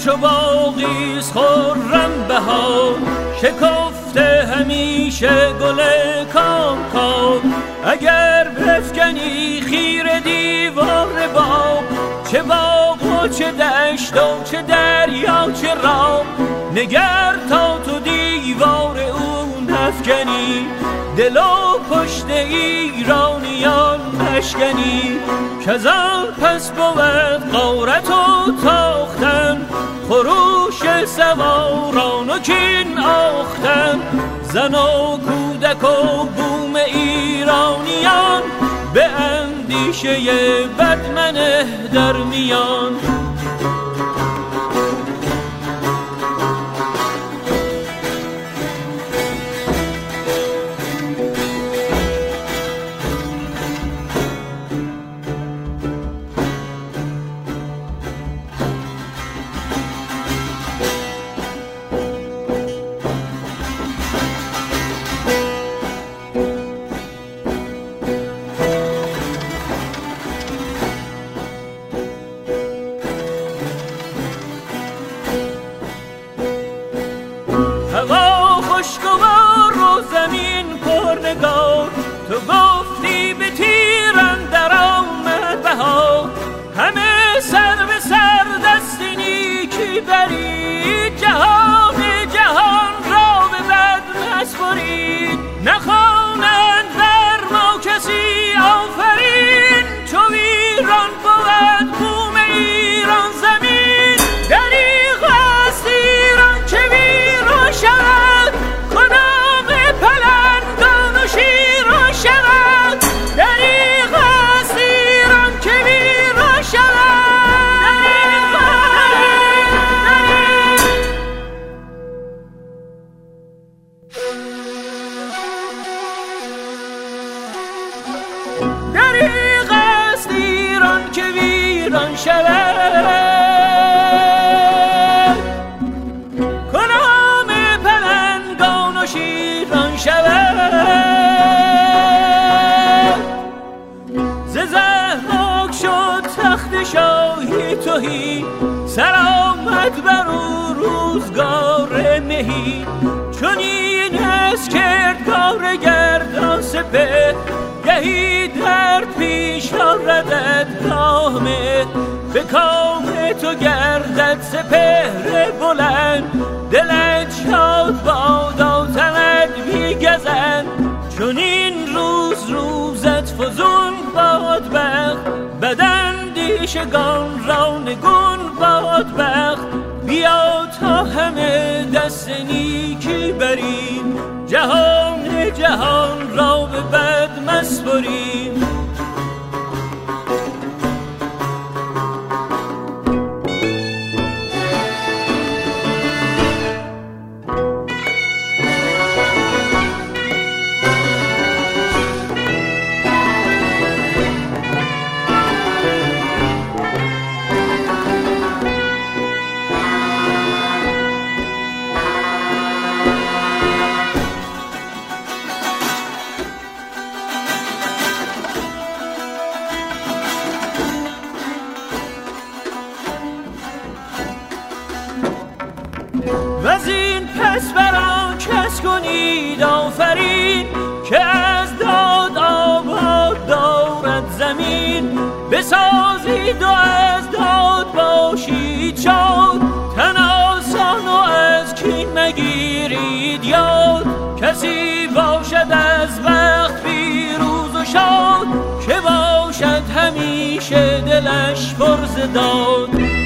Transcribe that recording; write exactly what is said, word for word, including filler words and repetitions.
چو باغیست خرم بهار، شکفته همیشه گل کام کام. اگر بفکنی خیره دیوار باغ، چه باغ و چه دشت و چه دریا چه راه، نگر تا تو دیوار او نفکنی، دل و پشت ایرانیان نشکنی. کزان پس بود غارت و تاختن، خروش سواران و کین آختن. زن و کودک و بوم ایرانیان، به اندیشه بد منه در میان. هوا خوشگوار و زمین پرنگار، تو گفتی به تیر اندر آمد بهار. همه سر به سر دست نیکی برید، جهان جهان را به بد مسپرید. نخوانند بر ما کسی آفرین، چو ویران بود بوم ایران زمین. دریغ است ایران که ویران شود، کدام پلنگان و شیران شود. دریغ است ایران که ویران شود. دریغ است ایران که ویران شود، کدام پلنگان و شیران شود. ز ضحاک شد تخت شاهی تهی، سر آمد بر او روزگار مهی. چنین است کردگار گردان سپهر، گهی درد پیش آردد گاه مهر. به کام تو گردد سپهر بلند، دلت شاد بادا تنت بیگزند. چنین روز روزت فزون باد بخت، بداندیشگان را نگون باد بخت. بیا تا همه دست نیکی بریم، جهان جهان را به بد مسپریم. وزین پس بران کس کنید آفرین، که از داد آباد دارد زمین. بسازید و از داد باشید شاد، تن آسان و از کین مگیرید یاد. کسی باشد از وقت پیروز و شاد، که باشد همیشه دلش پر ز داد.